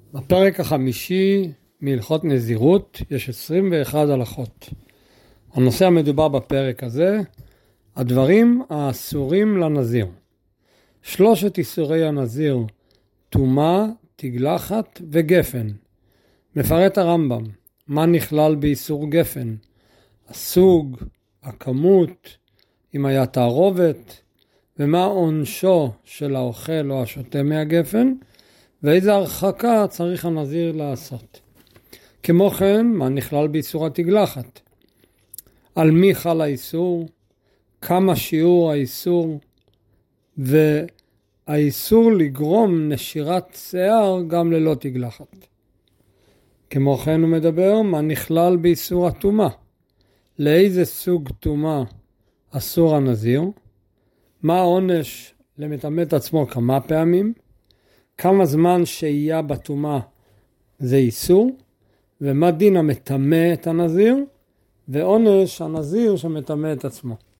בפרק החמישי מהלכות נזירות יש 21 הלכות. הנושא המדובר בפרק הזה, הדברים האסורים לנזיר. 3 איסורי הנזיר, טומאה, תגלחת וגפן. מפרט הרמב"ם, מה נכלל באיסור גפן? הסוג, הכמות, אם היה תערובת, ומה עונשו של האוכל או השותה מהגפן, ואיזה הרחקה צריך הנזיר לעשות. כמו כן, מה נכלל באיסור התגלחת? על מי חל האיסור? כמה שיעור האיסור? והאיסור לגרום נשירת שיער גם ללא תגלחת. כמו כן הוא מדבר, מה נכלל באיסור הטומאה? לאיזה סוג טומאה אסור הנזיר? מה העונש למטמא את עצמו כמה פעמים? כמה זמן שהייה בטומאה זה איסור? ומה דין המטמא את הנזיר? ועונש הנזיר שמטמא את עצמו.